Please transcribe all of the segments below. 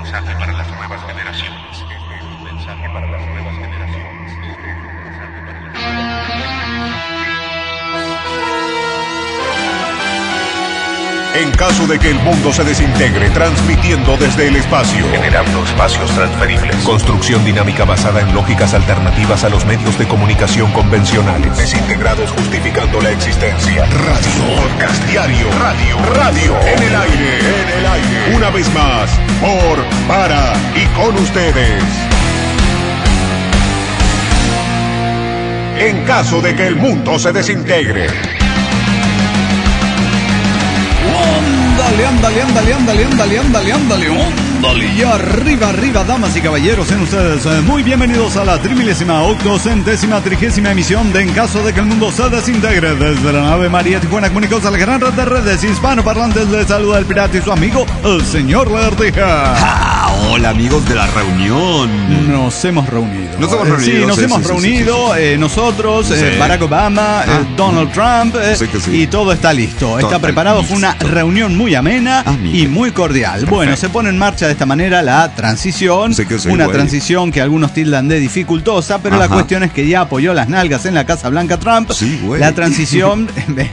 mensaje para las nuevas generaciones. Este es un mensaje para las nuevas generaciones. Este es un mensaje para las nuevas generaciones. En caso de que el mundo se desintegre, transmitiendo desde el espacio, Generando espacios transferibles. construcción dinámica basada en lógicas alternativas a los medios de comunicación convencionales, desintegrados justificando la existencia. Radio, podcast diario, radio, en el aire, una vez más, por, para y con ustedes. En caso de que el mundo se desintegre. Ándale, y arriba, damas y caballeros, sean ustedes muy bienvenidos a la 830ª emisión de En caso de que el mundo se desintegre. Desde la nave María Tijuana comunicados a la gran red de redes hispanoparlantes, les saluda el pirata y su amigo, el señor Lagartija. Hola amigos de la reunión. Nos hemos reunido. Sí, nos hemos reunido, nosotros, Sí. Barack Obama, Donald Trump, Sí que sí. y todo está listo. Está preparado. Fue una reunión muy amena mira. y muy cordial. Bueno, se pone en marcha de esta manera la transición. Sí que sí, Una güey. transición que algunos tildan de dificultosa, pero la Ajá. cuestión es que ya apoyó las nalgas en la Casa Blanca Trump. Sí, güey. La transición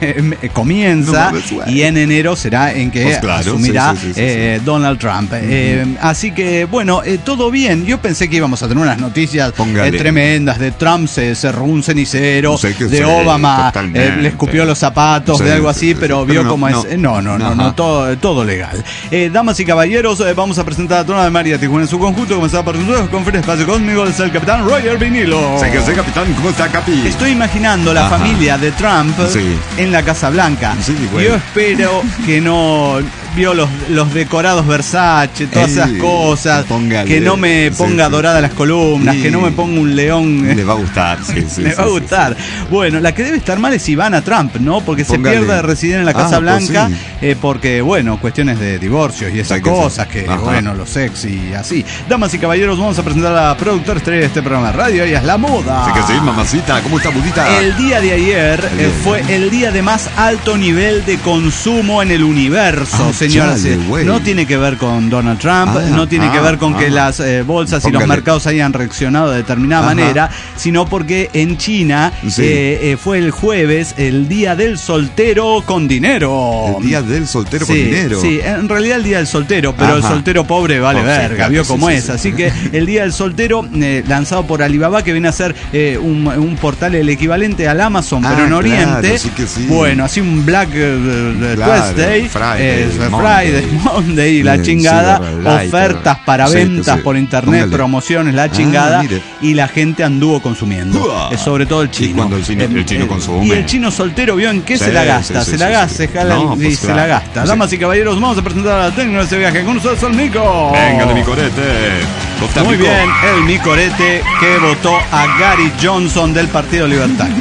comienza, No mames, güey. y en enero será en que Pues claro, asumirá sí. Donald Trump. Así que, bueno, todo bien. Yo pensé que íbamos a tener unas noticias Póngale. tremendas. De Trump se cerró un cenicero, Sí que de sí, Obama totalmente. le escupió los zapatos, Sí, de algo sí, así, sí, pero pero vio cómo no, es. No, Ajá. todo legal. Damas y caballeros, vamos a presentar a toda la María Tijuana en su conjunto. Comenzaba por nosotros con Free Espacio Conmigo, es el capitán Roger Vinilo. Sí que sí, capitán. ¿Cómo está, capi? Estoy imaginando la Ajá. familia de Trump Sí. en la Casa Blanca. Sí, güey. Yo espero que no vio los decorados Versace, todas esas cosas, póngale. que no me ponga Sí. doradas las columnas, Sí. que no me ponga un león. Le va a gustar, sí. Me va a gustar. Bueno, la que debe estar mal es Ivana Trump, ¿no? Porque Póngale. se pierde de residir en la Casa Pues Blanca, sí. porque, bueno, cuestiones de divorcios y esas Sí que sí. cosas que, Ajá. bueno, los ex y así. Damas y caballeros, vamos a presentar a la productora estrella de este programa de radio, ella es La Moda. Sí que sí, mamacita. ¿Cómo está, budita? El día de ayer día de fue el día de más alto nivel de consumo en el universo, señoras. chale, güey. No tiene que ver con Donald Trump, no tiene que ver con que las bolsas y los Póngale. mercados hayan reaccionado de determinada Ajá. manera, sino porque en China Sí. fue el jueves el día del soltero con dinero. El día del soltero Sí, con dinero. Sí, en realidad el día del soltero, pero el Ajá. soltero pobre vale Oh, sí, verga, claro, vio sí, cómo sí, es. sí. Así que el día del soltero, lanzado por Alibaba, que viene a ser un portal el equivalente al Amazon, pero en claro, Oriente. sí que sí. Bueno, así un Black Claro, Tuesday, Friday, Monday y la Sí, chingada, Cyber ofertas para Sí, que ventas sí. por internet, Póngale. promociones, la chingada, mire. y la gente anduvo consumiendo. Uah. Sobre todo el Y chino. cuando el chino consume. Y el chino soltero, ¿vio en qué Sí, se la gasta? sí, se sí, la sí, gasta, sí. se jala No, y pues se claro. la gasta. Sí. Damas y caballeros, vamos a presentar a la técnica de este viaje. Con ustedes el Mico. Venga de mi corete. Doctor Muy Mico. bien, el Micorete que votó a Gary Johnson del Partido Libertario.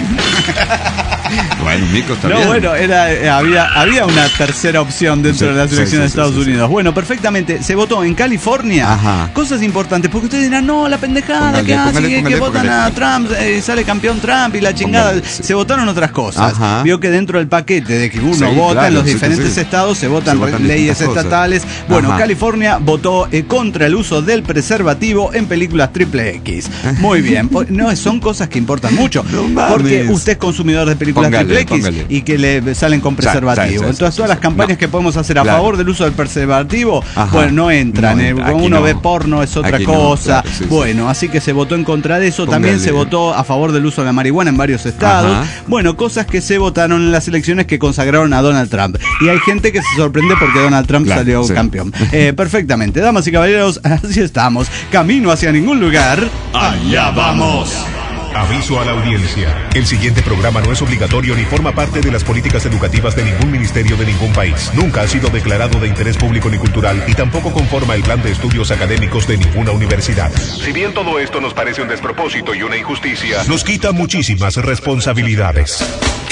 Bueno, Mico está No, bien. bueno, había una tercera opción dentro Sí, de las sí, elecciones de sí, Estados sí, sí. Unidos. Bueno, perfectamente. Se votó en California. Ajá. Cosas importantes, porque ustedes dirán, no, la pendejada Póngale, que hace, póngale, que votan póngale. a Trump, sale campeón Trump y la chingada. Póngale, sí. Se votaron otras cosas. Ajá. Vio que dentro del paquete de que uno Sí, vota claro, en los sí que diferentes sí. estados, se votan leyes distintas cosas. estatales. Bueno, Ajá. California votó contra el uso del preservativo en películas triple X. Muy bien. No, son cosas que importan mucho. No mames. Porque usted es consumidor de películas Póngale, triple X póngale. y que le salen con preservativo. sí, Entonces, sí, todas sí, las campañas no. que podemos hacer a Claro. favor del uso del preservativo, Ajá. bueno, no entran. No entra, Como aquí uno no. ve porno es otra Aquí no, cosa. claro, sí, sí. Bueno, así que se votó en contra de eso. También Póngale. se votó a favor del uso de la marihuana en varios estados. Ajá. Bueno, cosas que se votaron en las elecciones que consagraron a Donald Trump. Y hay gente que se sorprende porque Donald Trump Claro, salió sí. campeón. Perfectamente. Damas y caballeros, así estamos. Camino hacia ningún lugar. Allá vamos. Aviso a la audiencia. El siguiente programa no es obligatorio ni forma parte de las políticas educativas de ningún ministerio de ningún país. Nunca ha sido declarado de interés público ni cultural y tampoco conforma el plan de estudios académicos de ninguna universidad. Si bien todo esto nos parece un despropósito y una injusticia, nos quita muchísimas responsabilidades.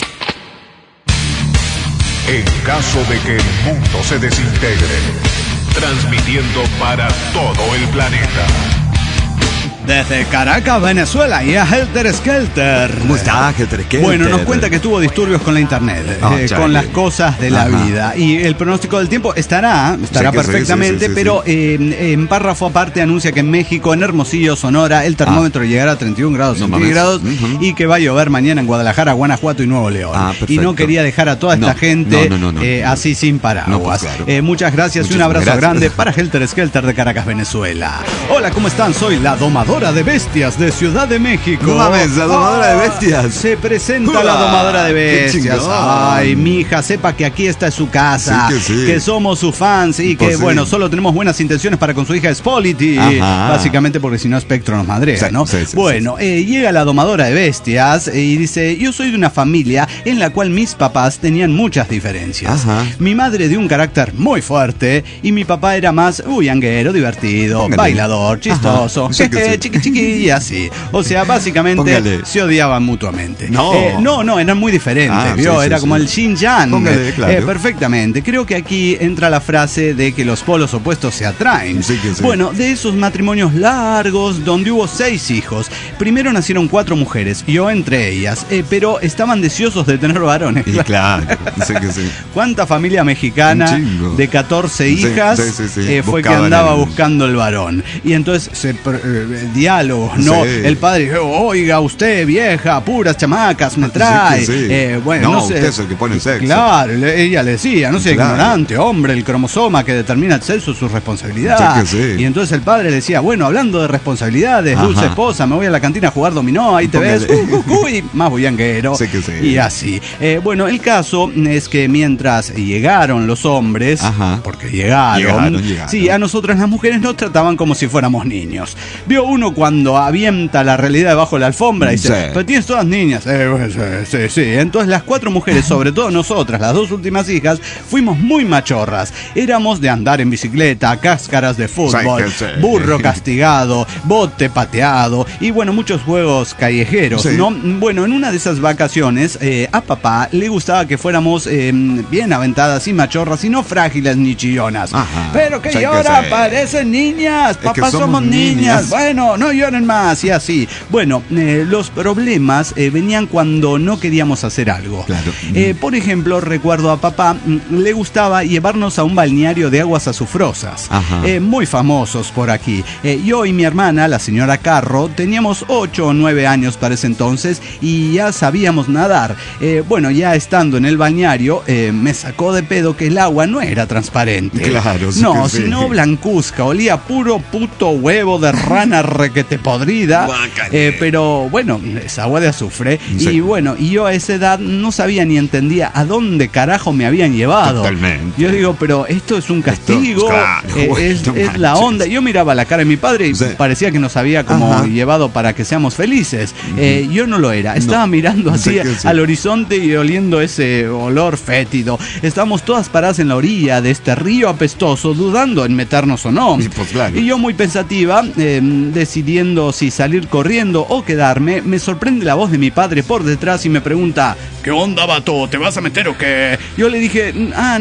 En caso de que el mundo se desintegre, transmitiendo para todo el planeta. Desde Caracas, Venezuela, y a Helter Skelter. ¿Cómo está, Helter Skelter? Bueno, nos cuenta que tuvo disturbios con la internet, con las cosas de la vida. Y el pronóstico del tiempo estará perfectamente, sí, pero en párrafo aparte anuncia que en México, en Hermosillo, Sonora, el termómetro llegará a 31 grados centígrados y que va a llover mañana en Guadalajara, Guanajuato y Nuevo León. Y no quería dejar a toda esta gente así sin paraguas. Muchas gracias y un abrazo grande para Helter Skelter de Caracas, Venezuela. Hola, ¿cómo están? Soy la domadora de bestias de Ciudad de México. No mames, la domadora de bestias. Se presenta la domadora de bestias. Ay, mija, sepa que aquí está su casa, que somos sus fans y que, bueno, solo tenemos buenas intenciones para con su hija Spolity. Básicamente porque si no Spectro nos madrea, ¿no? Llega la domadora de bestias y dice: yo soy de una familia en la cual mis papás tenían muchas diferencias. Mi madre de un carácter muy fuerte y mi papá era más bullanguero, divertido, bailador, chistoso, chiqui, y así. O sea, básicamente se odiaban mutuamente. No, eran muy diferentes, ¿vio? Era como el Yin-Yang. Perfectamente. Creo que aquí entra la frase de que los polos opuestos se atraen. Bueno, de esos matrimonios largos donde hubo 6 hijos, primero nacieron 4 mujeres, yo entre ellas, pero estaban deseosos de tener varones. Claro. ¿Cuánta familia mexicana de 14 hijas fue que andaba buscando el varón? Y entonces diálogo, ¿no? El padre dijo: oiga, usted vieja, puras chamacas me trae. Bueno, no sé. Usted es el que pone el sexo. Claro, ella le decía: no sea ignorante, hombre, el cromosoma que determina el sexo es su responsabilidad. Y entonces el padre le decía: bueno, hablando de responsabilidades, dulce esposa, me voy a la cantina a jugar dominó, ahí te ves, y más bullanguero. Y así. Bueno, el caso es que mientras llegaron los hombres, porque llegaron, sí, a nosotras las mujeres nos trataban como si fuéramos niños. Vio uno cuando avienta la realidad debajo de la alfombra y dice: pero tienes todas niñas. Sí. Entonces las 4 mujeres, sobre todo nosotras, las 2 últimas hijas, fuimos muy machorras. Éramos de andar en bicicleta, cáscaras de fútbol, burro castigado, bote pateado y bueno, muchos juegos callejeros, ¿no? Bueno, en una de esas vacaciones a papá le gustaba que fuéramos bien aventadas y machorras y no frágiles ni chillonas. Pero que lloran, parecen niñas, papá, somos niñas. Bueno, no lloren más y así. Bueno, los problemas venían cuando no queríamos hacer algo. Por ejemplo, recuerdo a papá le gustaba llevarnos a un balneario de aguas azufrosas, muy famosos por aquí. Yo y mi hermana, la señora Carro, teníamos 8 o 9 años para ese entonces y ya sabíamos nadar. Bueno, ya estando en el balneario, me sacó de pedo que el agua no era transparente. Sino blancuzca, olía puro puto huevo de rana requete podrida. Pero bueno, es agua de azufre. Y bueno, y yo a esa edad no sabía ni entendía a dónde carajo me habían llevado. Yo digo, pero esto es un castigo, es la onda. Yo miraba la cara de mi padre y parecía que nos había como llevado para que seamos felices. Yo no lo era. Estaba mirando así al horizonte y oliendo ese olor fétido. Estábamos todas paradas en la orilla de este río apestoso, dudando en meternos o no. Y yo muy pensativa, decidiendo si salir corriendo o quedarme, me sorprende la voz de mi padre por detrás y me pregunta: ¿qué onda, vato? ¿Te vas a meter o qué? Yo le dije: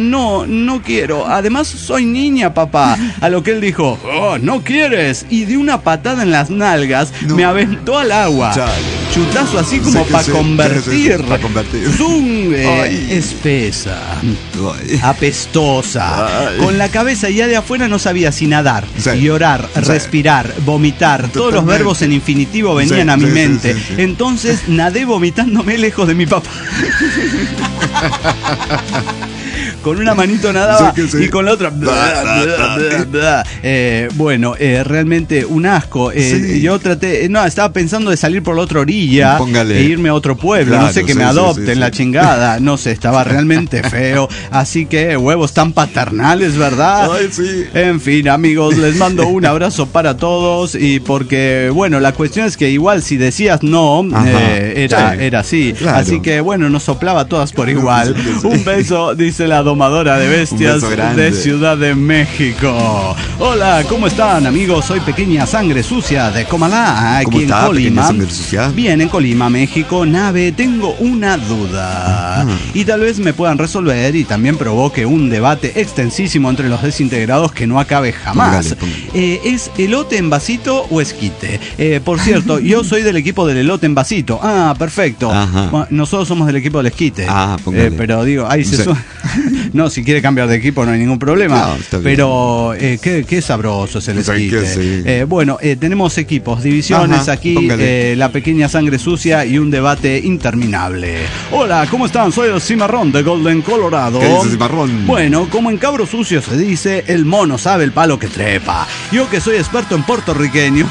no quiero. Además soy niña, papá. A lo que él dijo: ¿no quieres? Y de una patada en las nalgas me aventó al agua. Chutazo así como para convertir. Zoom, espesa, apestosa, con la cabeza ya de afuera. No sabía si nadar, llorar, respirar, vomitar. Todos los verbos en infinitivo venían a mi mente. Entonces nadé vomitándome lejos de mi papá. Con una manito nadaba y con la otra bueno, realmente un asco. Yo traté, estaba pensando de salir por la otra orilla e irme a otro pueblo, no sé, que me adopten la chingada, no sé, estaba realmente feo. Así que huevos tan paternales, ¿verdad? En fin, amigos, les mando un abrazo para todos. Y porque, bueno, la cuestión es que igual si decías no, era así. Así que bueno, nos soplaba a todas por igual. Un beso, dice de la domadora de bestias de Ciudad de México. Hola, ¿cómo están, amigos? Soy Pequeña Sangre Sucia de Comalá, aquí en Colima. Bien, en Colima, México. Nave, tengo una duda. Y tal vez me puedan resolver y también provoque un debate extensísimo entre los desintegrados que no acabe jamás. Póngale. ¿Es elote en vasito o esquite? Por cierto, yo soy del equipo del elote en vasito. Ah, perfecto. Bueno, nosotros somos del equipo del esquite. Pero digo, ahí se suena. No, si quiere cambiar de equipo no hay ningún problema. No, pero qué sabroso es el esquite. Bueno, tenemos equipos, divisiones aquí, la Pequeña Sangre Sucia y un debate interminable. Hola, ¿cómo están? Soy el Cimarrón de Golden, Colorado. ¿Qué dice Cimarrón? Bueno, como en Cabro Sucio se dice, el mono sabe el palo que trepa. Yo que soy experto en puertorriqueño.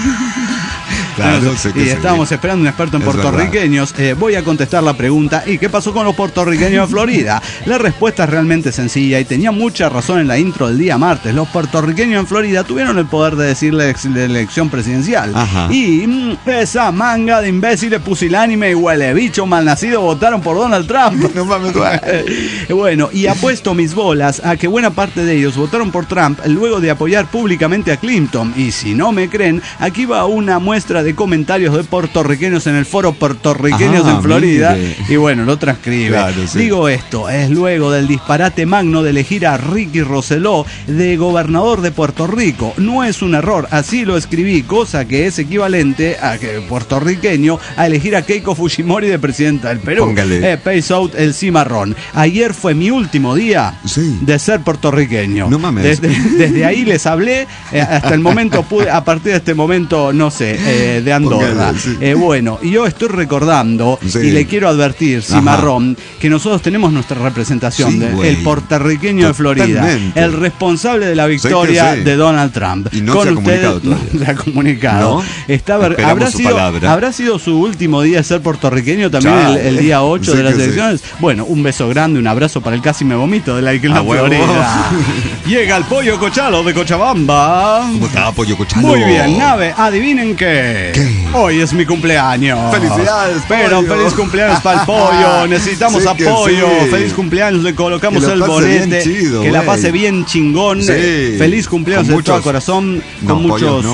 Claro, y estábamos esperando un experto en puertorriqueños. Voy a contestar la pregunta: ¿y qué pasó con los puertorriqueños de Florida? La respuesta es realmente sencilla y tenía mucha razón en la intro del día martes. Los puertorriqueños en Florida tuvieron el poder de decir la elección presidencial. Y esa manga de imbéciles pusilánime y huele bicho malnacido votaron por Donald Trump. No mames. Bueno, y apuesto mis bolas a que buena parte de ellos votaron por Trump luego de apoyar públicamente a Clinton. Y si no me creen, aquí va una muestra de comentarios de puertorriqueños en el foro Puertorriqueños en Florida. Mire. Y bueno, lo transcribe. Claro, sí. Digo esto, es luego del disparate magno de elegir a Ricky Rosselló de gobernador de Puerto Rico. No es un error, así lo escribí, cosa que es equivalente a que puertorriqueño a elegir a Keiko Fujimori de presidenta del Perú. Pace out el Cimarrón. Ayer fue mi último día de ser puertorriqueño. No mames. Desde ahí les hablé, hasta el momento pude, a partir de este momento, no sé, de Andorra. Bueno, y yo estoy recordando y le quiero advertir, Cimarrón, que nosotros tenemos nuestra representación del puertorriqueño de Florida, el responsable de la victoria de Donald Trump. Y no con se ha comunicado todavía. No se ha comunicado. ¿No? ¿Habrá sido su último día de ser puertorriqueño también el día 8 de las elecciones? Bueno, un beso grande, un abrazo para el casi me vomito de la isla Florida. Llega el Pollo Cochalo de Cochabamba. ¿Cómo está, Pollo Cochalo? Muy bien, Nave, adivinen qué. Hoy es mi cumpleaños. Felicidades, pero pollo. Feliz cumpleaños para el pollo. Necesitamos apoyo. Feliz cumpleaños, le colocamos el bonete. Chido, que la pase bien chingón. Feliz cumpleaños de todo corazón. Con muchos.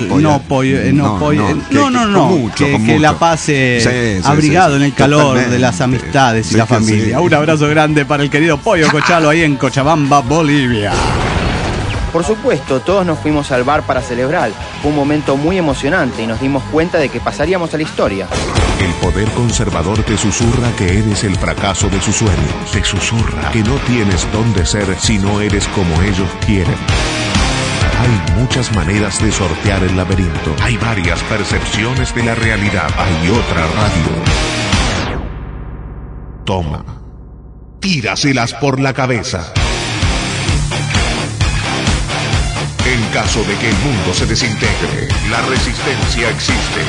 Que la pase abrigado en el calor de las amistades y la familia. Un abrazo grande para el querido Pollo Cochalo ahí en Cochabamba, Bolivia. Por supuesto, todos nos fuimos al bar para celebrar. Fue un momento muy emocionante y nos dimos cuenta de que pasaríamos a la historia. El poder conservador te susurra que eres el fracaso de sus sueños. Te susurra que no tienes dónde ser si no eres como ellos quieren. Hay muchas maneras de sortear el laberinto. Hay varias percepciones de la realidad. Hay otra radio. Toma. Tíraselas por la cabeza. En caso de que el mundo se desintegre, la resistencia existe.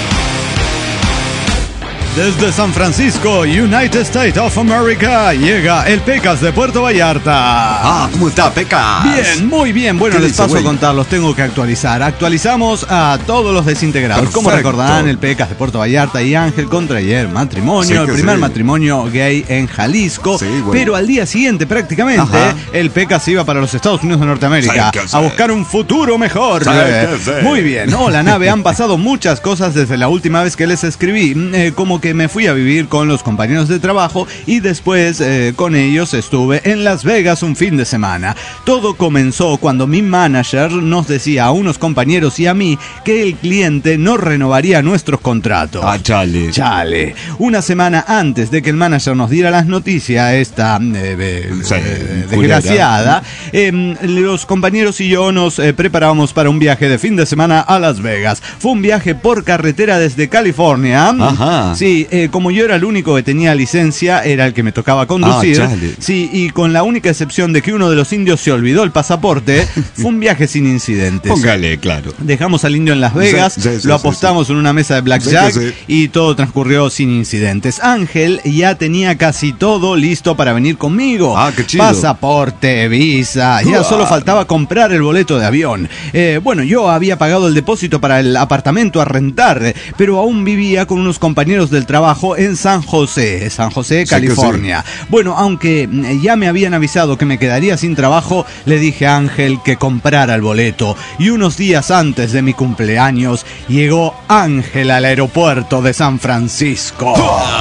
Desde San Francisco, United States of America, llega el Pecas de Puerto Vallarta. ¿Cómo está, Pecas? Bien, muy bien. Bueno, les paso a contar, los tengo que actualizar. Actualizamos a todos los desintegrados. Perfecto. Como recordarán, el Pecas de Puerto Vallarta y Ángel contrayeron matrimonio, el primer matrimonio gay en Jalisco. Pero al día siguiente, prácticamente, el Pecas se iba para los Estados Unidos de Norteamérica a buscar un futuro mejor. Muy bien. Hola, Nave. Han pasado muchas cosas desde la última vez que les escribí, como que me fui a vivir con los compañeros de trabajo y después con ellos estuve en Las Vegas un fin de semana. Todo comenzó cuando mi manager nos decía a unos compañeros y a mí que el cliente no renovaría nuestros contratos. Chale. Una semana antes de que el manager nos diera las noticias, esta desgraciada, los compañeros y yo nos preparábamos para un viaje de fin de semana a Las Vegas. Fue un viaje por carretera desde California. Sí, como yo era el único que tenía licencia, era el que me tocaba conducir. Sí, y con la única excepción de que uno de los indios se olvidó el pasaporte, fue un viaje sin incidentes. Póngale, claro. Dejamos al indio en Las Vegas, lo apostamos en una mesa de blackjack y todo transcurrió sin incidentes. Ángel ya tenía casi todo listo para venir conmigo. Qué chido. Pasaporte, visa, ya solo faltaba comprar el boleto de avión. Bueno, yo había pagado el depósito para el apartamento a rentar, pero aún vivía con unos compañeros de del trabajo en San José, California. Sí. Bueno, aunque ya me habían avisado que me quedaría sin trabajo, le dije a Ángel que comprara el boleto. Y unos días antes de mi cumpleaños, llegó Ángel al aeropuerto de San Francisco.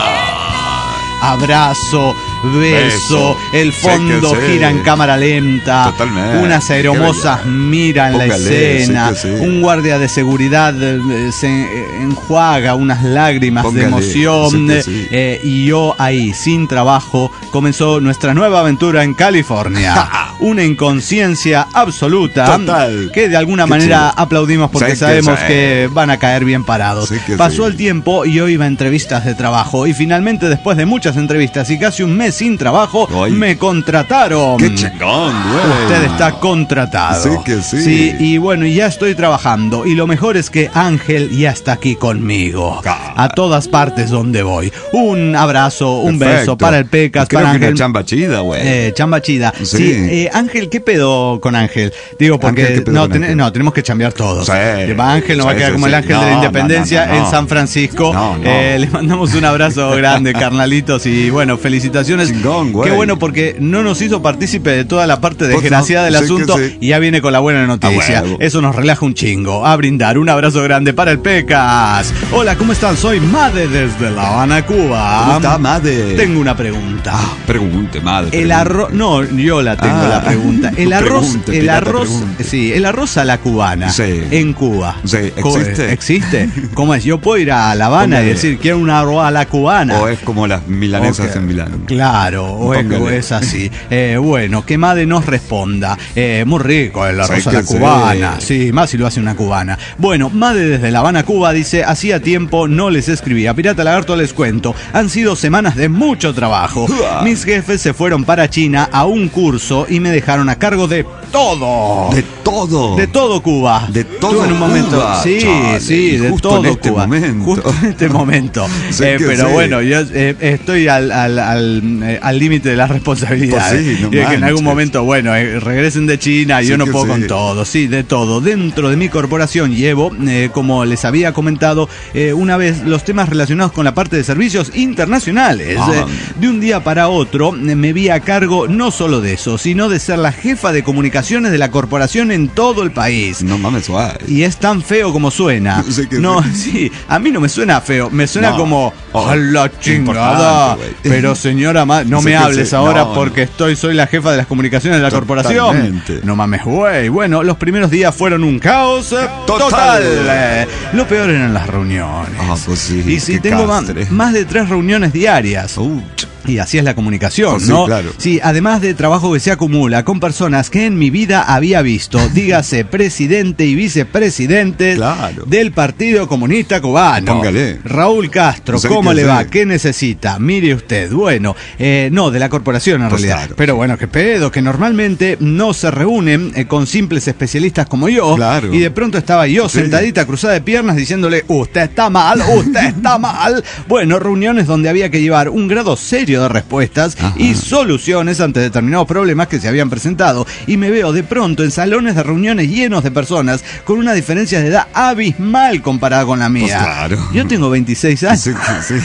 Abrazo, beso, el fondo gira en cámara lenta. Totalmente. Unas aeromosas miran la escena. Un guardia de seguridad se enjuaga unas lágrimas de emoción. Y yo ahí, sin trabajo, comenzó nuestra nueva aventura en California. Una inconsciencia absoluta. Total. Que de alguna manera aplaudimos porque sabemos que van a caer bien parados. Pasó el tiempo y yo iba a entrevistas de trabajo. Y finalmente, después de muchas entrevistas y casi un mes sin trabajo, me contrataron. ¡Qué chingón, güey! Usted está contratado. Sí que sí. Sí, y bueno, ya estoy trabajando. Y lo mejor es que Ángel ya está aquí conmigo. A todas partes donde voy. Un abrazo, un beso para el Pecas, para Ángel. Chamba chida, güey. Chamba chida. Sí. Ángel, ¿qué pedo con Ángel? Digo, porque tenemos que chambear todos. Sí. Ángel nos va a quedar como el ángel de la independencia en San Francisco. Le mandamos un abrazo grande, carnalitos. Y bueno, felicitaciones. Chingón, güey. Qué bueno, porque no nos hizo partícipe de toda la parte desgraciada del asunto y ya viene con la buena noticia. Eso nos relaja un chingo. A brindar. Un abrazo grande para el Pecas. Hola, ¿cómo están? Soy Made desde La Habana, Cuba. ¿Cómo está, Made? Tengo una pregunta. Pregunte, Made. El arroz... No, yo la tengo la pregunta. El arroz a la cubana. Sí. En Cuba. Sí, ¿existe? ¿Existe? ¿Cómo es? Yo puedo ir a La Habana y decir, quiero un arroz a la cubana. O es como las milanesas en Milán. Claro, o es así. Bueno, que Made nos responda. Muy rico el arroz a la cubana. Sí, más si lo hace una cubana. Bueno, Made desde La Habana, Cuba, dice, hacía tiempo no les escribía. Pirata Lagarto, les cuento. Han sido semanas de mucho trabajo. Mis jefes se fueron para China a un curso y me dejaron a cargo de todo. ¿De todo? De todo Cuba. De todo en un momento. Cuba. Sí, Chale, sí, de justo todo en este Cuba. Momento. Justo en este momento. Pero bueno, yo estoy al límite de la responsabilidad. Pues sí, no que en algún momento, bueno, regresen de China, yo no puedo con todo. Sí, de todo. Dentro de mi corporación llevo, como les había comentado una vez, los temas relacionados con la parte de servicios internacionales. De un día para otro me vi a cargo no solo de eso, sino de ser la jefa de comunicaciones de la corporación en todo el país. No mames, suave. Y es tan feo como suena. Sí, a mí no me suena feo, me suena como a la chingada. Pero señora, no me hables ahora porque soy la jefa de las comunicaciones de la corporación. No mames, güey. Bueno, los primeros días fueron un caos total. Lo peor eran las reuniones. Pues sí, y si tengo más de 3 reuniones diarias. Y así es la comunicación, ¿no? Claro. Sí, además de trabajo que se acumula con personas que en mi vida había visto, dígase presidente y vicepresidentes del Partido Comunista Cubano. Póngale. Raúl Castro, ¿cómo le va? ¿Qué necesita? Mire usted, bueno, no, de la corporación en realidad. Claro. Pero bueno, qué pedo, que normalmente no se reúnen con simples especialistas como yo. Claro. Y de pronto estaba yo sentadita, cruzada de piernas, diciéndole, usted está mal, usted está mal. Bueno, reuniones donde había que llevar un grado serio de respuestas y soluciones ante determinados problemas que se habían presentado, y me veo de pronto en salones de reuniones llenos de personas con una diferencia de edad abismal comparada con la mía. Pues claro. Yo tengo 26 años. Sí.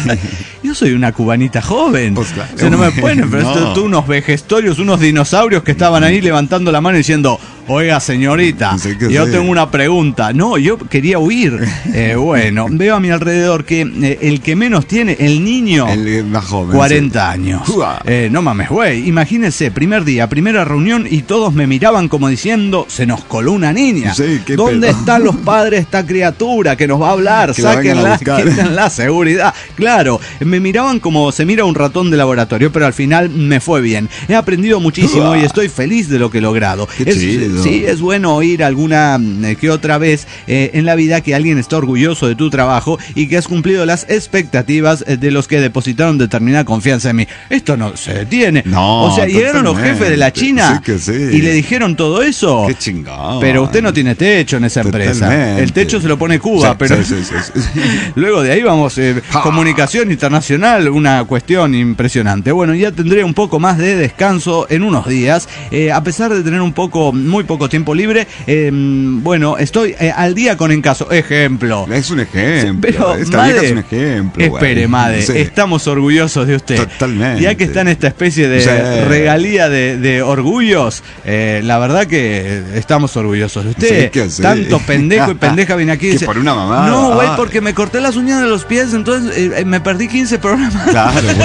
Yo soy una cubanita joven. Pues claro. O sea, no me pueden, pero tú unos vejestorios, unos dinosaurios que estaban ahí levantando la mano y diciendo, oiga, señorita, yo tengo una pregunta. No, yo quería huir. Bueno, veo a mi alrededor que el que menos tiene, el niño, el más joven, 40 años. No mames, güey. Imagínense, primer día, primera reunión, y todos me miraban como diciendo, se nos coló una niña. ¿Dónde están los padres de esta criatura que nos va a hablar? Sáquenla, quítenla, seguridad. Claro, me miraban como se mira un ratón de laboratorio, pero al final me fue bien. He aprendido muchísimo y estoy feliz de lo que he logrado. Sí, es bueno oír alguna que otra vez en la vida que alguien está orgulloso de tu trabajo y que has cumplido las expectativas de los que depositaron determinada confianza en mí. Esto no se detiene. No, o sea, llegaron los jefes de la China y le dijeron todo eso. Qué chingón. Pero usted no tiene techo en esa empresa. El techo se lo pone Cuba, pero luego de ahí vamos, comunicación internacional, una cuestión impresionante. Bueno, ya tendré un poco más de descanso en unos días, a pesar de tener un poco muy muy poco tiempo libre. Bueno, estoy al día con Encaso. Ejemplo. Es un ejemplo. Pero, esta Made, vieja es un ejemplo. Espere, Made, sí. Estamos orgullosos de usted. Totalmente. Ya que está en esta especie de regalía de orgullos, la verdad que estamos orgullosos de usted. Sí, ¿qué hace? Tanto pendejo y pendeja viene aquí y dice, por una mamada. no, güey, porque me corté las uñas de los pies, entonces me perdí 15 programas. Claro, güey.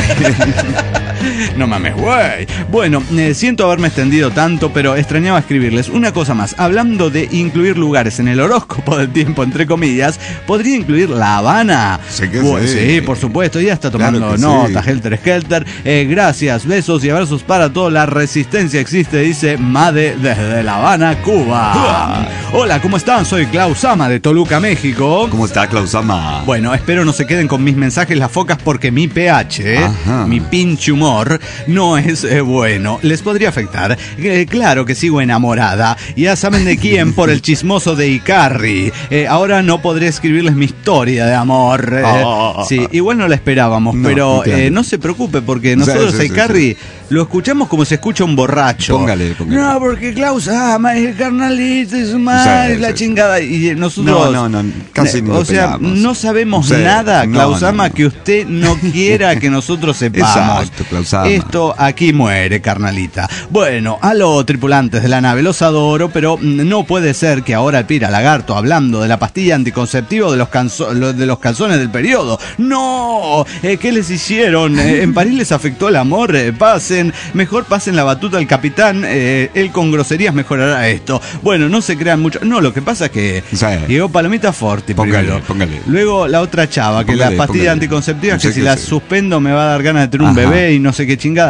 No mames, güey. Bueno, siento haberme extendido tanto, pero extrañaba escribirles. Una cosa más, hablando de incluir lugares en el horóscopo del tiempo, entre comillas, podría incluir La Habana. Sí, que sí, por supuesto, ya está tomando claro nota, sí. Helter Skelter. Gracias, besos y abrazos para todos. La resistencia existe, dice Made desde La Habana, Cuba. Hola, ¿cómo están? Soy Klaus Sama de Toluca, México. ¿Cómo está, Klaus Sama? Bueno, espero no se queden con mis mensajes las focas porque mi pH, mi pinche humor, no es bueno. Les podría afectar. Claro que sigo enamorada. Ya saben de quién, por el chismoso de Icarri. Ahora no podré escribirles mi historia de amor. Sí, igual no la esperábamos, no, pero claro. No se preocupe porque nosotros a Icarri lo escuchamos como se escucha un borracho. Póngale. No, porque Klaus ama, el carnalito es mal, la chingada. Y nosotros. No, casi ni o sea, pelamos. no sabemos nada, Klaus ama, que usted no quiera que nosotros sepamos. Exacto, Klaus ama. Esto aquí muere, carnalita. Bueno, aló, tripulantes de la nave, los adoro, pero no puede ser que ahora el Pira Lagarto, hablando de la pastilla anticonceptiva de los calzones del periodo. ¡No! ¿Qué les hicieron? ¿En París les afectó el amor? Mejor pasen la batuta al capitán, él con groserías mejorará esto. Bueno, no se crean mucho. No, lo que pasa es que llegó Palomita Forti primero. Póngale. Luego la otra chava, que la pastilla anticonceptiva, que si la suspendo me va a dar ganas de tener un bebé y no sé qué chingada.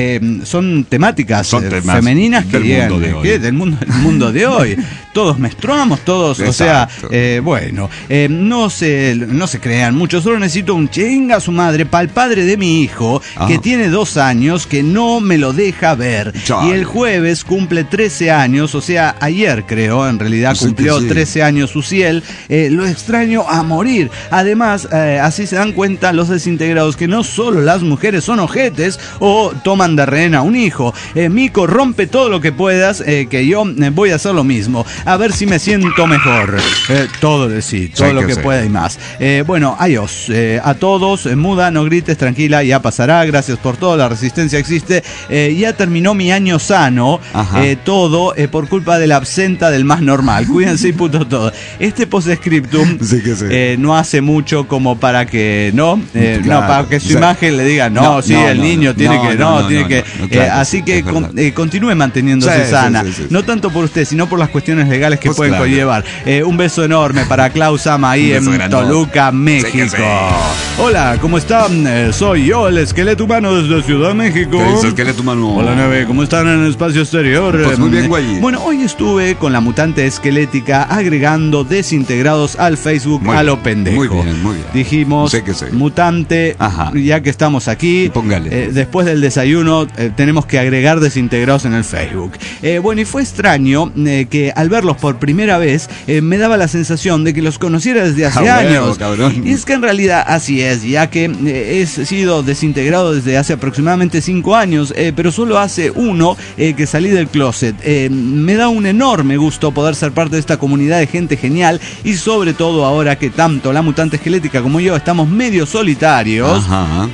Son temáticas femeninas que llegan del mundo de hoy. Todos menstruamos, todos, exacto. O sea, bueno, no se crean mucho. Solo necesito un chinga a su madre para el padre de mi hijo, que tiene 2 años, que no me lo deja ver. Chale. Y el jueves cumple 13 años, o sea, ayer creo, en realidad cumplió 13 años Uciel. Lo extraño a morir. Además, así se dan cuenta los desintegrados que no solo las mujeres son ojetes o toman de rehén a un hijo. Mico, rompe todo lo que puedas, que yo voy a hacer lo mismo. A ver si me siento mejor. Todo lo que pueda y más. Bueno, adiós a todos. Muda, no grites, tranquila, ya pasará. Gracias por todo, la resistencia existe. Ya terminó mi año sano. Todo por culpa de la absenta del más normal. Cuídense y puto todo. Este postscriptum no hace mucho como para que para que su imagen le diga el niño tiene que así que continúe manteniéndose sana. No tanto por usted, sino por las cuestiones legales que pueden conllevar. Un beso enorme para Klaus Ama ahí en Toluca, México. Hola, ¿cómo están? Soy yo, el esqueleto humano desde Ciudad de México. ¿Qué dice esqueleto humano? Hola, Neve, ¿cómo están en el espacio exterior? Pues muy bien, güey. Bueno, hoy estuve con la mutante esquelética agregando desintegrados al Facebook a lo pendejo. Muy bien. Dijimos, mutante, ya que estamos aquí, después del desayuno tenemos que agregar desintegrados en el Facebook. Bueno, y fue extraño que al verlos por primera vez me daba la sensación de que los conociera desde hace años. Cabrón. Y es que en realidad así es, ya que he sido desintegrado desde hace aproximadamente 5 años, pero solo hace uno que salí del closet. Me da un enorme gusto poder ser parte de esta comunidad de gente genial y sobre todo ahora que tanto la mutante esquelética como yo estamos medio solitarios.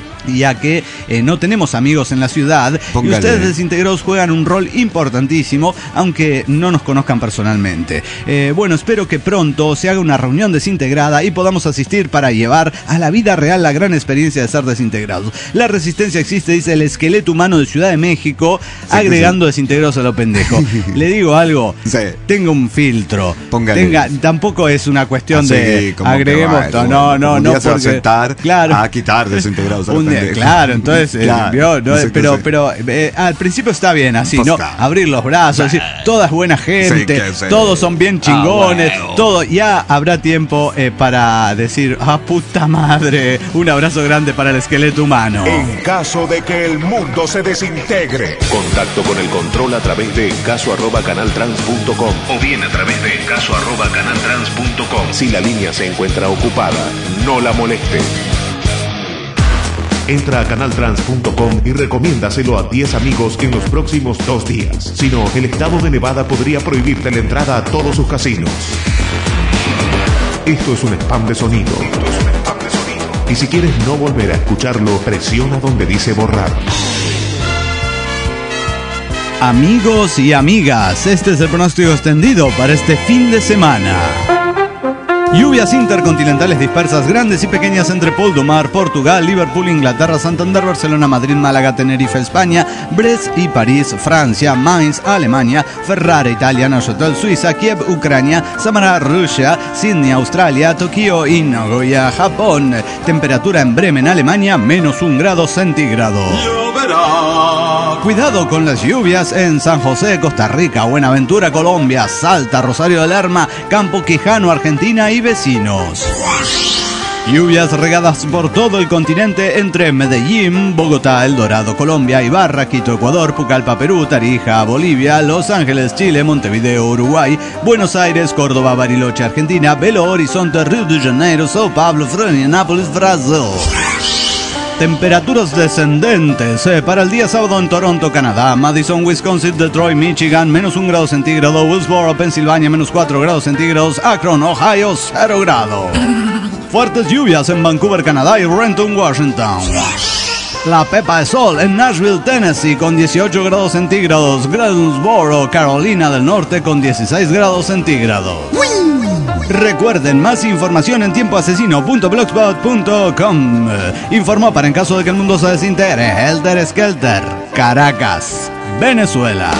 Ya que no tenemos amigos en la ciudad. Y ustedes desintegrados juegan un rol importantísimo, aunque no nos conozcan personalmente. Bueno, espero que pronto se haga una reunión desintegrada y podamos asistir para llevar a la vida real la gran experiencia de ser desintegrados. La resistencia existe, dice el esqueleto humano de Ciudad de México, agregando desintegrados a lo pendejo. Le digo algo, tenga un filtro. Tampoco es una cuestión de agreguemos todo. No, se va a sentar a quitar desintegrados a lo pendejo. Entonces, pero al principio está bien así, ¿no? Abrir los brazos, decir, toda es buena gente, todos son bien chingones, todo. Ya habrá tiempo para decir, puta madre, un abrazo grande para el esqueleto humano. En caso de que el mundo se desintegre. Contacto con el control a través de encaso@canaltrans.com o bien a través de encaso@canaltrans.com. Si la línea se encuentra ocupada, no la moleste. Entra a canaltrans.com y recomiéndaselo a 10 amigos en los próximos 2 días. Si no, el estado de Nevada podría prohibirte la entrada a todos sus casinos. Esto es un spam de sonido. Y si quieres no volver a escucharlo, presiona donde dice borrar. Amigos y amigas, este es el pronóstico extendido para este fin de semana. Lluvias intercontinentales dispersas, grandes y pequeñas entre Poldomar, Portugal, Liverpool, Inglaterra, Santander, Barcelona, Madrid, Málaga, Tenerife, España, Brest y París, Francia, Mainz, Alemania, Ferrara, Italia, Neuchâtel, Suiza, Kiev, Ucrania, Samara, Rusia, Sydney, Australia, Tokio y Nagoya, Japón. Temperatura en Bremen, Alemania, -1 grado centígrado. Cuidado con las lluvias en San José, Costa Rica, Buenaventura, Colombia, Salta, Rosario de Lerma, Campo Quijano, Argentina y vecinos. Lluvias regadas por todo el continente entre Medellín, Bogotá, El Dorado, Colombia, Ibarra, Quito, Ecuador, Pucallpa, Perú, Tarija, Bolivia, Los Ángeles, Chile, Montevideo, Uruguay, Buenos Aires, Córdoba, Bariloche, Argentina, Belo Horizonte, Río de Janeiro, Sao Paulo, Florianópolis, Brasil. Temperaturas descendentes para el día sábado en Toronto, Canadá, Madison, Wisconsin, Detroit, Michigan, -1 grado centígrado, Willsboro, Pensilvania, -4 grados centígrados, Akron, Ohio, 0 grados. Fuertes lluvias en Vancouver, Canadá y Renton, Washington. La Pepa de Sol en Nashville, Tennessee con 18 grados centígrados, Greensboro, Carolina del Norte con 16 grados centígrados. Recuerden, más información en tiempoasesino.blogspot.com. Informó para en caso de que el mundo se desintegre, Helter Skelter, Caracas, Venezuela.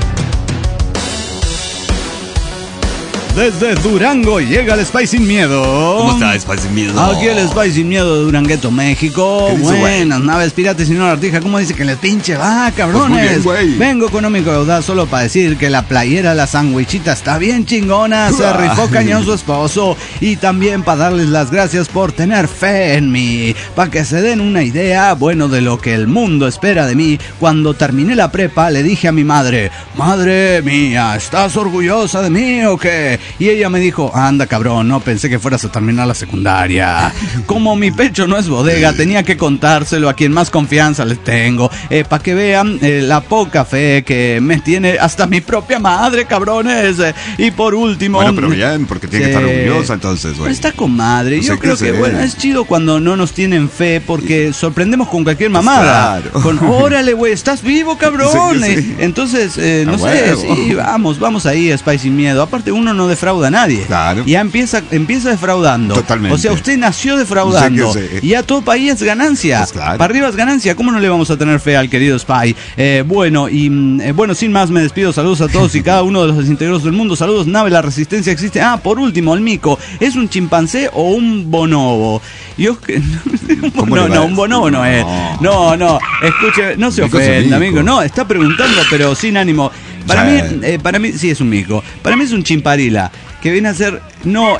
Desde Durango llega el Spy Sin Miedo. ¿Cómo está Spy Sin Miedo? Aquí el Spy Sin Miedo de Durangueto, México. Buenas naves piratas y no la artija. ¿Cómo dice que les pinche va, cabrones? Pues bien, vengo económico de audaz solo para decir que la playera La Sandwichita está bien chingona. Se rifó cañón su esposo. Y también para darles las gracias por tener fe en mí. Para que se den una idea, bueno, de lo que el mundo espera de mí. Cuando terminé la prepa le dije a mi madre: madre mía, ¿estás orgullosa de mí o qué? Y ella me dijo: anda cabrón, no pensé que fueras a terminar la secundaria. Como mi pecho no es bodega, tenía que contárselo a quien más confianza les tengo, para que vean la poca fe que me tiene hasta mi propia madre, cabrones. Y por último... Bueno, pero bien, porque tiene que estar orgullosa entonces, güey. Está con madre. Yo creo que, bueno, es chido cuando no nos tienen fe, porque sorprendemos con cualquier mamada. Claro. Con, órale, güey, estás vivo, cabrón. Sí. Entonces, no sé, sí, vamos ahí, Spy Sin Miedo. Aparte, uno no defrauda a nadie. Claro. Ya empieza defraudando. Totalmente. O sea, usted nació defraudando. Y ya todo país es ganancia. Pues claro. Para arriba es ganancia. ¿Cómo no le vamos a tener fe al querido Spy? Bueno, sin más me despido. Saludos a todos y cada uno de los desintegrados del mundo. Saludos, nave, la resistencia existe. Por último, el mico, ¿es un chimpancé o un bonobo? Yo no, un bonobo no es. No, escuche, no se ofenda, amigo. No, está preguntando, pero sin ánimo. Para mí sí es un mico. Para mí es un chimparila, que viene a ser... No,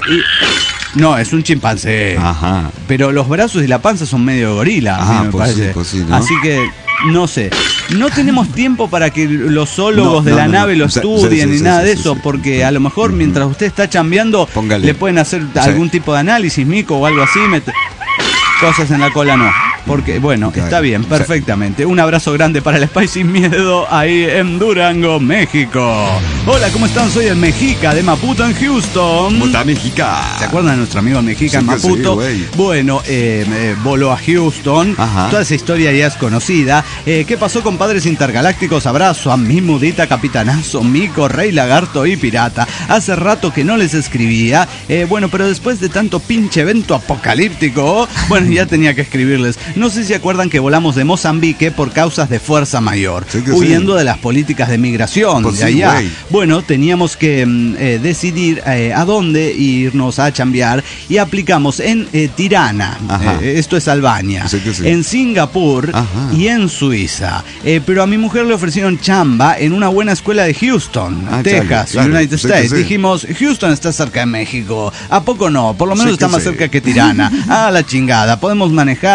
es un chimpancé. Ajá. Pero los brazos y la panza son medio gorila, me parece. Sí, ¿no? Así que, no sé. No tenemos tiempo para que los zoólogos de la nave lo estudien ni nada de eso, porque a lo mejor mientras usted está chambeando, le pueden hacer algún tipo de análisis, mico o algo así. Cosas en la cola no. Porque, bueno, está bien, perfectamente. Un abrazo grande para el Spy Sin Miedo ahí en Durango, México. Hola, ¿cómo están? Soy el Mexica de Maputo en Houston. ¿Cómo está Mexica? ¿Se acuerdan de nuestro amigo Mexica en Maputo? Bueno, voló a Houston. Ajá. Toda esa historia ya es conocida. ¿Qué pasó con Padres Intergalácticos? Abrazo a mi mudita, capitanazo, mico, rey lagarto y pirata. Hace rato que no les escribía. Bueno, pero después de tanto pinche evento apocalíptico, bueno, ya tenía que escribirles. No sé si se acuerdan que volamos de Mozambique por causas de fuerza mayor, huyendo de las políticas de migración de allá. Bueno, teníamos que decidir a dónde irnos a chambear y aplicamos en Tirana, esto es Albania, en Singapur y en Suiza. Pero a mi mujer le ofrecieron chamba en una buena escuela de Houston, Texas, United States. Dijimos, Houston está cerca de México, ¿a poco no? Por lo menos está más cerca que Tirana. La chingada, podemos manejar.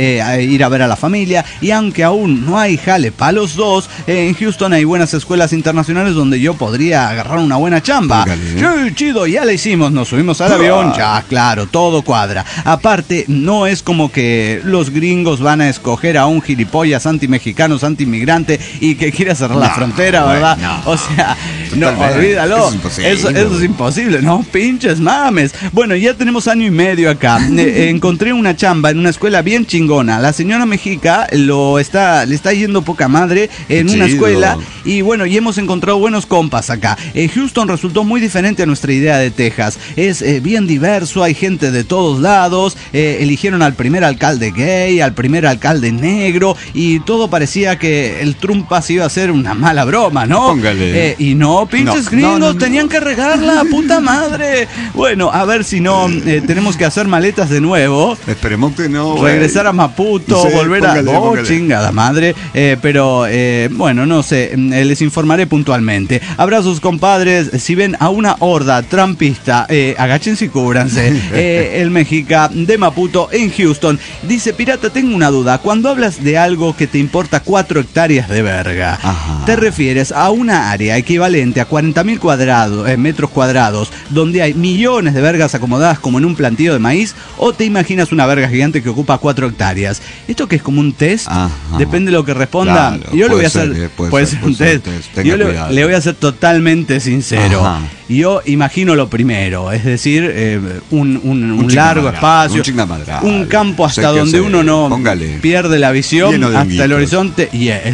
ir a ver a la familia. Y aunque aún no hay jale para los dos, en Houston hay buenas escuelas internacionales donde yo podría agarrar una buena chamba. Sí, chido, ya la hicimos, nos subimos al avión, ya, claro, todo cuadra. Aparte, no es como que los gringos van a escoger a un gilipollas anti-mexicano, anti-inmigrante y que quiera cerrar la frontera, ¿verdad? No. O sea, no, olvídalo. Eso es imposible, no pinches mames. Bueno, ya tenemos año y medio acá. Encontré una chamba en una escuela bien chingona. La señora Mexica le está yendo poca madre en una escuela y bueno, y hemos encontrado buenos compas acá. Houston resultó muy diferente a nuestra idea de Texas. Es bien diverso, hay gente de todos lados. Eligieron al primer alcalde gay, al primer alcalde negro y todo parecía que el Trumpas iba a ser una mala broma, ¿no? Póngale. Y no, pinches gringos, tenían que regarla, puta madre. Bueno, a ver si no tenemos que hacer maletas de nuevo. Esperemos que no. Regresar a Maputo, sí, volver póngale. Chingada madre. Pero bueno, no sé, les informaré puntualmente. Abrazos, compadres. Si ven a una horda trampista, agáchense y cúbranse. El mexica de Maputo en Houston dice: Pirata, tengo una duda. Cuando hablas de algo que te importa 4 hectáreas de verga, ¿te refieres a una área equivalente a 40.000 metros cuadrados donde hay millones de vergas acomodadas como en un plantío de maíz, o te imaginas una verga gigante que ocupa 4 hectáreas? ¿Esto que es como un test? Depende de lo que responda. Claro, yo le voy a hacer puede ser un test. Yo le voy a ser totalmente sincero. Yo imagino lo primero, es decir, un largo espacio, un campo hasta donde uno no pierde la visión, hasta el horizonte,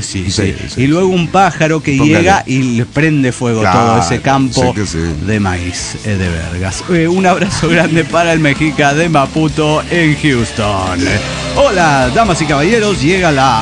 y luego un pájaro que llega y le prende fuego todo ese campo de maíz de vergas. Un abrazo grande para el mexica de Maputo en Houston. Hola, damas y caballeros, llega la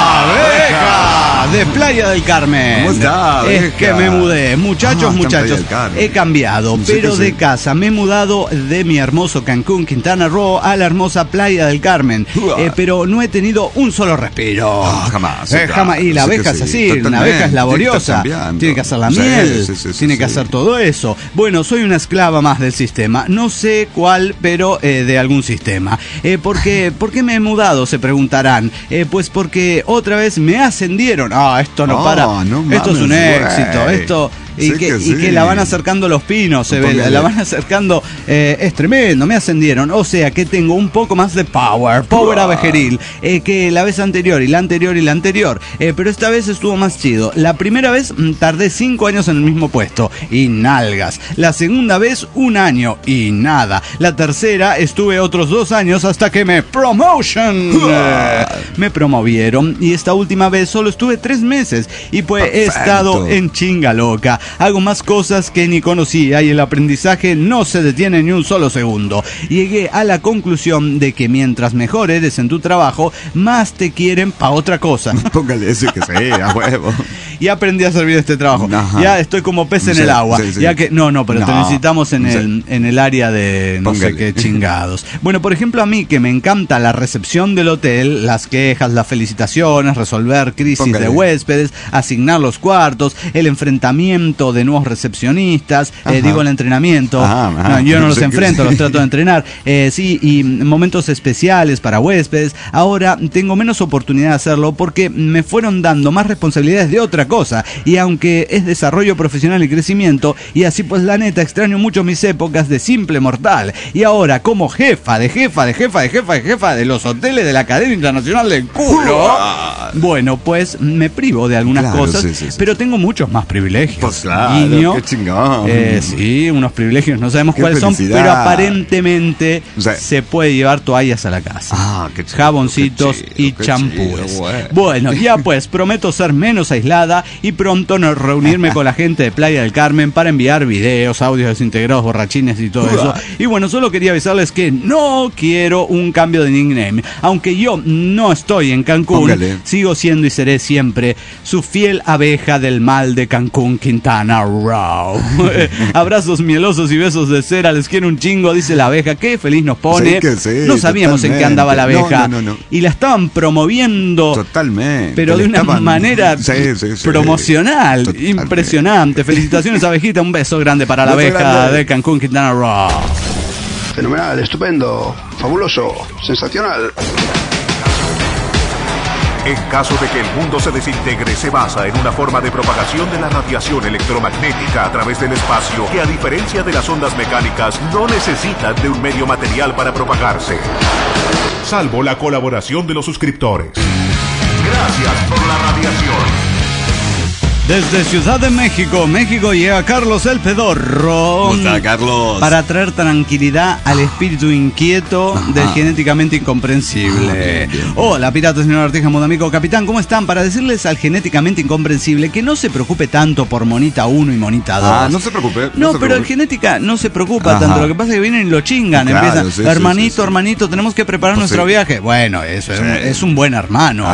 abeja de Playa del Carmen. ¿Cómo está, abeja? Es que me mudé, muchachos, he cambiado, pero de casa me he mudado de mi hermoso Cancún, Quintana Roo, a la hermosa Playa del Carmen, pero no he tenido un solo respiro. Jamás. Y la abeja es así, una abeja es laboriosa, tiene que hacer la miel, tiene que hacer todo eso. Bueno, soy una esclava más del sistema, no sé cuál, pero de algún sistema. ¿Por qué me he mudado? Se preguntarán. Pues porque otra vez me ascendieron. Esto no para. Esto es un éxito. Esto y que la van acercando los pinos, se ve, la van acercando, es tremendo, me ascendieron, o sea que tengo un poco más de power abejeril, que la vez anterior y la anterior, pero esta vez estuvo más chido. La primera vez tardé 5 años en el mismo puesto y nalgas, la segunda vez 1 año y nada, la tercera estuve otros 2 años hasta que me promovieron, y esta última vez solo estuve 3 meses y pues he estado en chinga loca. Hago más cosas que ni conocía y el aprendizaje no se detiene ni un solo segundo. Llegué a la conclusión de que mientras mejor eres en tu trabajo, más te quieren pa' otra cosa. Póngale ese que sea, huevo. Y aprendí a servir este trabajo. Ya estoy como pez en el agua. Ya que pero te necesitamos en el área de no sé qué chingados. Bueno, por ejemplo, a mí que me encanta la recepción del hotel, las quejas, las felicitaciones, resolver crisis de huéspedes, asignar los cuartos, el enfrentamiento de nuevos recepcionistas, digo el entrenamiento. Yo no los enfrento, los trato de entrenar. Y momentos especiales para huéspedes. Ahora tengo menos oportunidad de hacerlo porque me fueron dando más responsabilidades de otra cosa. Y aunque es desarrollo profesional y crecimiento, y así pues la neta extraño mucho mis épocas de simple mortal. Y ahora como jefa de los hoteles de la cadena internacional del culo, bueno, pues me privo de algunas cosas, pero tengo muchos más privilegios. Pues claro, qué chingón. Sí, unos privilegios, no sabemos cuáles son, pero aparentemente se puede llevar toallas a la casa, jaboncitos y champúes. Bueno, ya pues, prometo ser menos aislada y pronto no reunirme con la gente de Playa del Carmen para enviar videos, audios desintegrados, borrachines y todo eso. Y bueno, solo quería avisarles que no quiero un cambio de nickname. Aunque yo no estoy en Cancún, sigo siendo y seré siempre su fiel abeja del mal de Cancún, Quintana Roo. Abrazos mielosos y besos de cera, les quiero un chingo, dice la abeja. Qué feliz nos pone. No sabíamos totalmente en qué andaba la abeja. No. Y la estaban promoviendo totalmente, pero de una manera promocional, impresionante. Felicitaciones, abejita, un beso grande para la abeja de Cancún, Quintana Roo. Fenomenal, estupendo, fabuloso, sensacional. En caso de que el mundo se desintegre, se basa en una forma de propagación de la radiación electromagnética a través del espacio que, a diferencia de las ondas mecánicas, no necesitan de un medio material para propagarse. Salvo la colaboración de los suscriptores. Gracias por la radiación. Desde Ciudad de México, llega Carlos el Pedorro. ¿Cómo está, Carlos? Para traer tranquilidad al espíritu inquieto del genéticamente incomprensible. Hola, piratas, señor Arteja, Modamico, capitán, ¿cómo están? Para decirles al genéticamente incomprensible que no se preocupe tanto por Monita 1 y Monita 2. No se preocupe. No, pero el genética no se preocupa tanto. Lo que pasa es que vienen y lo chingan. Claro, empiezan, hermanito, tenemos que preparar nuestro viaje. Bueno, eso es un buen hermano.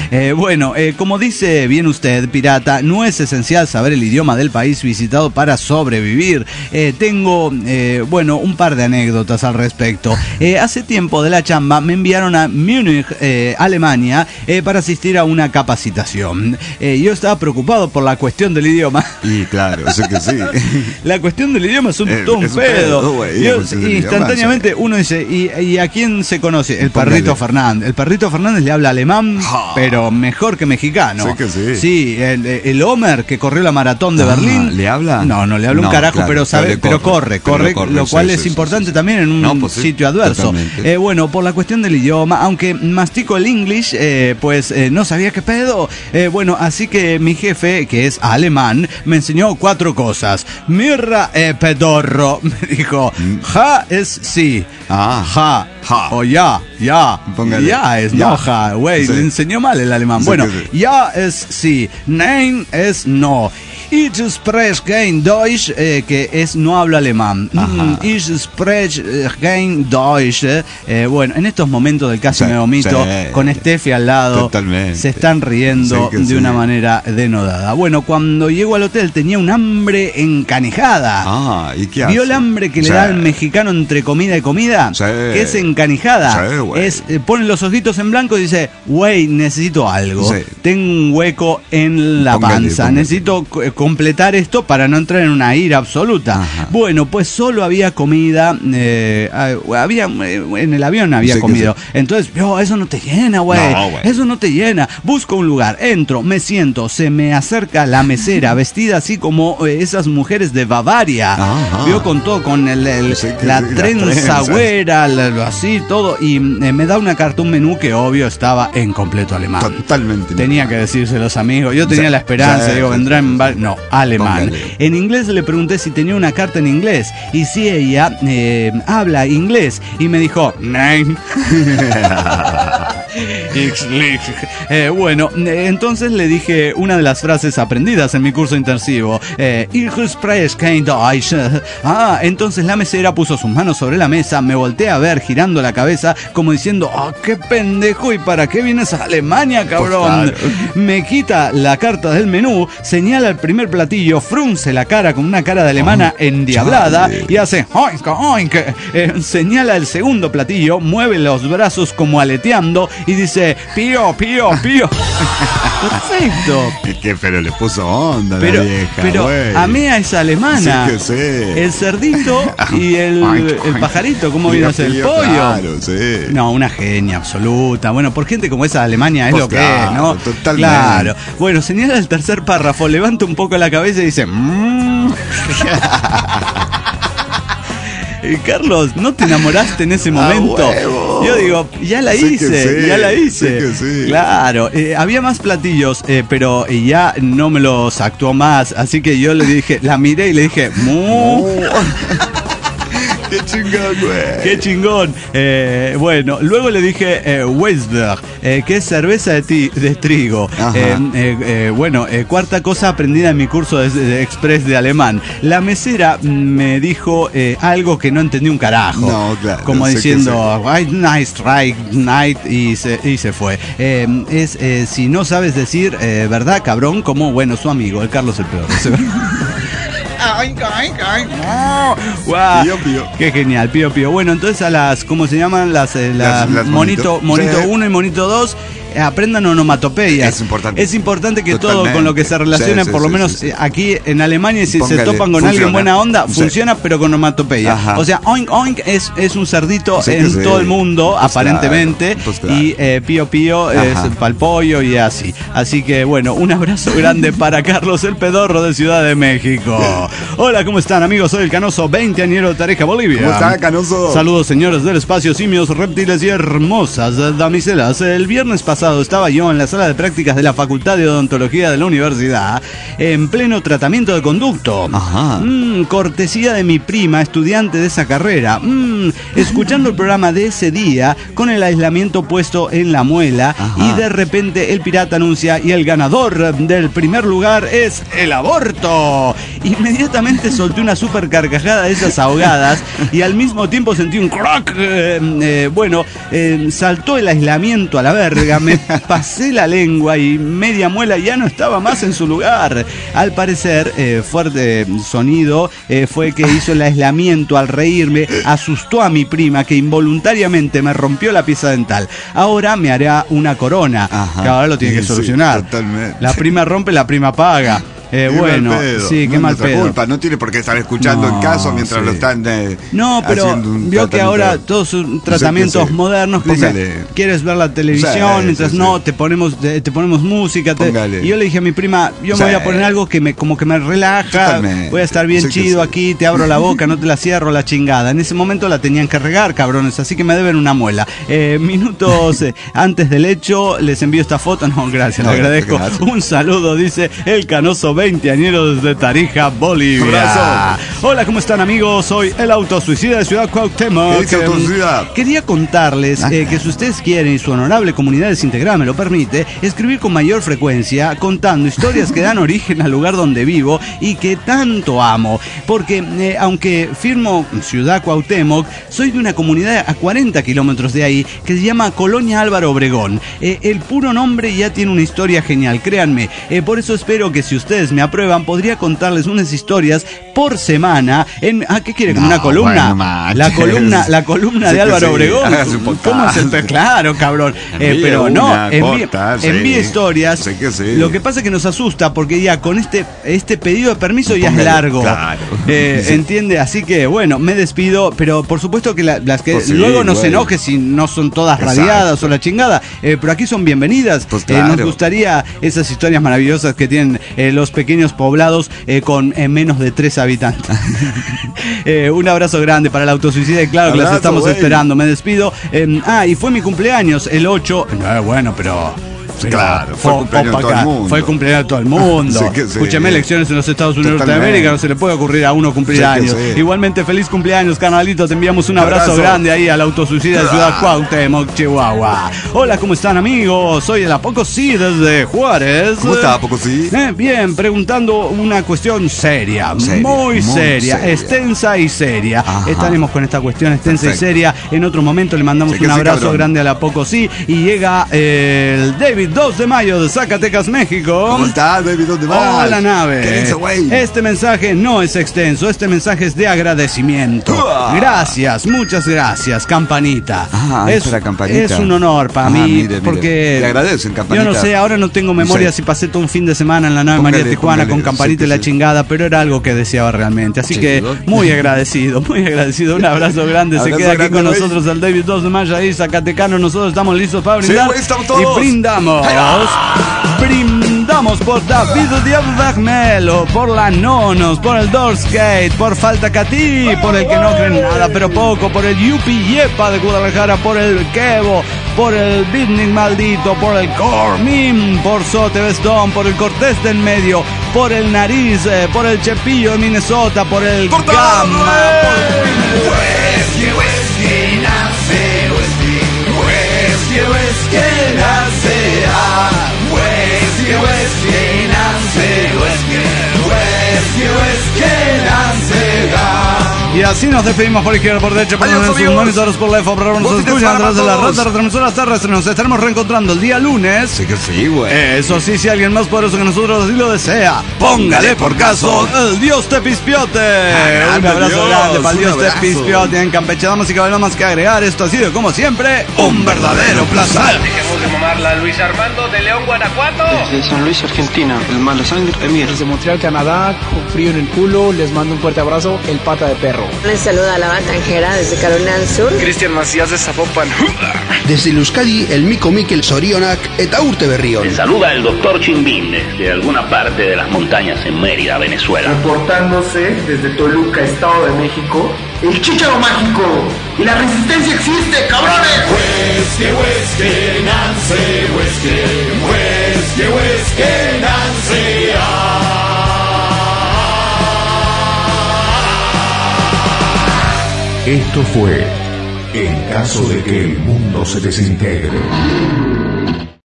Como dice bien usted, pirata, no es esencial saber el idioma del país visitado para sobrevivir. Tengo, un par de anécdotas al respecto. Hace tiempo de la chamba me enviaron a Múnich, Alemania, para asistir a una capacitación. Yo estaba preocupado por la cuestión del idioma. Y claro, eso que sí. La cuestión del idioma es todo un pedo. Instantáneamente uno dice, ¿y a quién se conoce? El Perrito Fernández. El Perrito Fernández le habla alemán, pero mejor que mexicano. Sí que sí. Sí, el Homer que corrió la maratón de Berlín. ¿Le habla? No le habla un carajo, claro, pero sabe, pero corre, lo cual es importante también en un sitio adverso. Por la cuestión del idioma, aunque mastico el English, no sabía qué pedo. Así que mi jefe, que es alemán, me enseñó 4 cosas. Mirra pedorro, me dijo, ja es sí, ja, o ya, póngale. Ya es no ja, güey, le enseñó mal el alemán. Ya es sí, nein es no. Ich spreche kein Deutsch, que es no hablo alemán. Ich spreche kein Deutsch. En estos momentos del casi me vomito, con Steffi al lado, totalmente. Se están riendo de una manera denodada. Cuando llego al hotel tenía un hambre encanijada. ¿Y qué hace? ¿Vio el hambre que le da al mexicano entre comida y comida? Que es encanijada. Pone los ojitos en blanco y dice, güey, necesito algo. Tengo un hueco en la panza. Necesito completar esto para no entrar en una ira absoluta. Pues solo había comida, en el avión había comido. Entonces, eso no te llena, güey. Eso no te llena. Busco un lugar, entro, me siento, se me acerca la mesera, vestida así como esas mujeres de Bavaria. Vio con todo, con la trenza güera, así todo, y me da una carta, un menú que obvio estaba en completo alemán. Totalmente. Tenía que decirse los amigos. Yo tenía la esperanza, vendrá en alemán. En inglés le pregunté si tenía una carta en inglés y si ella habla inglés, y me dijo nein. Entonces le dije una de las frases aprendidas en mi curso intensivo. Ich spreche kein Deutsch. Entonces la mesera puso sus manos sobre la mesa, me volteé a ver girando la cabeza como diciendo, qué pendejo, ¿y para qué vienes a Alemania, cabrón? Me quita la carta del menú, señala el primer platillo, frunce la cara con una cara de alemana endiablada y hace oink, oink. Señala el segundo platillo, mueve los brazos como aleteando y dice pío, pío, pío. Perfecto. Pero le puso onda la vieja. Pero Amea es alemana. Sí que sí. El cerdito y el pajarito, ¿cómo viene a ser el pollo? Claro, sí. No, una genia absoluta. Por gente como esa de Alemania es lo que es, ¿no? Totalmente. Claro. Señala el tercer párrafo, levanta un poco la cabeza y dice Carlos, ¿no te enamoraste en ese momento? Yo digo, ya la hice. Sí. Claro, había más platillos, pero ya no me los actuó más, así que yo le dije, la miré y le dije, ¡Qué chingón, güey! ¡Qué chingón! Luego le dije Weisberg, que es cerveza de trigo. Cuarta cosa aprendida en mi curso de Express de alemán. La mesera me dijo algo que no entendí un carajo. No, claro. Como diciendo, nice try, night, y se fue. Si no sabes decir verdad, cabrón, como, su amigo, el Carlos el Peor. Pío, pío. Qué genial, pío, pío. Entonces a las, ¿cómo se llaman? Las monito 1 y monito 2, aprendan onomatopeyas. Es importante que totalmente. Todo con lo que se relacione, por lo menos aquí en Alemania, si se topan con alguien buena onda, funciona, pero con onomatopeya. Ajá. O sea, oink oink es un cerdito en todo el mundo, pues aparentemente, claro. Y pío pío es pa'l pollo y así. Así que bueno, un abrazo grande para Carlos el Pedorro de Ciudad de México. Hola, ¿cómo están, amigos? Soy el Canoso, 20añero de Tarija, Bolivia. ¿Cómo está, Canoso? Saludos, señores del espacio, simios, reptiles y hermosas damiselas. El viernes pasado estaba yo en la sala de prácticas de la Facultad de Odontología de la universidad, en pleno tratamiento de conducto. Cortesía de mi prima, estudiante de esa carrera. Escuchando el programa de ese día, con el aislamiento puesto en la muela, y de repente el pirata anuncia, y el ganador del primer lugar es el aborto. Inmediatamente solté una super carcajada de esas ahogadas y al mismo tiempo sentí un crack. Saltó el aislamiento a la verga, me pasé la lengua y media muela ya no estaba más en su lugar. Al parecer, fuerte sonido fue que hizo el aislamiento al reírme, asustó a mi prima que involuntariamente me rompió la pieza dental. Ahora me hará una corona, que ahora lo tiene que solucionar. Totalmente. La prima rompe, la prima paga. Bueno, sí, qué mal pedo. Culpa. No tiene por qué estar escuchando el caso mientras lo están no, pero vio que ahora todos son tratamientos modernos. Quieres ver la televisión, mientras te ponemos música. Y yo le dije a mi prima, yo me voy a poner algo que como que me relaja, voy a estar bien chido aquí, te abro la boca, no te la cierro, la chingada. En ese momento la tenían que regar, cabrones, así que me deben una muela. Minutos antes del hecho, les envío esta foto. No, gracias, le agradezco. Un saludo, dice el Canoso, 20añero desde Tarija, Bolivia. Abrazo. Hola, ¿cómo están, amigos? Soy el autosuicida de Ciudad Cuauhtémoc. Quería contarles que si ustedes quieren y su honorable comunidad desintegrada me lo permite, escribir con mayor frecuencia contando historias que dan origen al lugar donde vivo y que tanto amo. Porque aunque firmo Ciudad Cuauhtémoc, soy de una comunidad a 40 kilómetros de ahí que se llama Colonia Álvaro Obregón. El puro nombre ya tiene una historia genial, créanme. Por eso espero que si ustedes me aprueban, podría contarles unas historias por semana en ¿qué quiere? ¿Una columna? Bueno, la columna de Álvaro Obregón. ¿Cómo es el claro, cabrón? Pero no, envíe historias. Lo que pasa es que nos asusta porque ya con este pedido de permiso ya es largo. Claro. ¿Entiende? Así que bueno, me despido, pero por supuesto que las que luego no se enoje si no son todas radiadas o la chingada, pero aquí son bienvenidas. Nos gustaría esas historias maravillosas que tienen los pequeños poblados con menos de 3 habitantes. Un abrazo grande para el autosuicida y claro que las estamos esperando. Me despido. Y fue mi cumpleaños el 8. Bueno, pero claro, fue el cumpleaños de todo el mundo. Fue el cumpleaños de todo el mundo. Escúcheme, elecciones en los Estados Unidos de América, no se le puede ocurrir a uno cumplir años. Igualmente, feliz cumpleaños, carnalito. Te enviamos un abrazo grande ahí al autosuicida de Ciudad Cuauhtémoc, Chihuahua. Hola, ¿cómo están, amigos? Soy el Apocosí desde Juárez. ¿Cómo está, Apocosí? Bien, preguntando una cuestión seria, muy seria, extensa y seria. Estaremos con esta cuestión extensa y seria. En otro momento le mandamos un abrazo grande al Apocosí y llega el David 2 de mayo de Zacatecas, México. ¿Cómo está, David 2 de mayo? Hola, nave. ¿Qué dice, güey? Este mensaje no es extenso, este mensaje es de agradecimiento. Gracias, muchas gracias, Campanita. Es un honor para mí, porque le agradecen, Campanita. Yo no sé, ahora no tengo memoria si pasé todo un fin de semana en la nave María Tijuana con Campanita y la chingada, pero era algo que deseaba realmente. Así que muy agradecido, muy agradecido. Un abrazo grande. Se queda aquí con nosotros el David 2 de mayo ahí, Zacatecano. Nosotros estamos listos para brindar. Y brindamos. Brindamos por David Diablo, por la Nonos, por el Doorskate, por Falta Catí, por el que no cree nada pero poco, por el Yupi Yepa de Guadalajara, por el Kevo, por el Bitnik maldito, por el Cormim, por Sote Bestón, por el Cortés del Medio, por el Nariz, por el Chepillo de Minnesota, por el Gamma, y así nos despedimos por izquierda, por derecha, por sus monitores, por la EFO, por nos escuchan a través de las redes retransmisoras terrestres. Nos estaremos reencontrando el día lunes. Sí que sí, güey. Eso sí, si alguien más poderoso que nosotros así lo desea, póngale por caso el Dios Tepispiote. Un abrazo grande para el Dios Tepispiote en Campeche. Damas y caballeros, más que agregar. Esto ha sido, como siempre, un verdadero placer. Desde Momarla, Luis Armando de León, Guanajuato. Desde San Luis, Argentina, el mala sangre, Emir. Desde Montreal, Canadá, con frío en el culo, les mando un fuerte abrazo, el Pata de Perro. Les saluda la Batanjera desde Carolina del Sur. Cristian Macías de Zapopan. Desde Euskadi, el Mico Miquel Sorionak, eta Urte Berrión. Les saluda el doctor Chimbín desde alguna parte de las montañas en Mérida, Venezuela. Reportándose desde Toluca, Estado de México, el Chícharo Mágico. Y la resistencia existe, cabrones. Huesque, Nancy, Huesque, Nancy. Esto fue En caso de que el mundo se desintegre.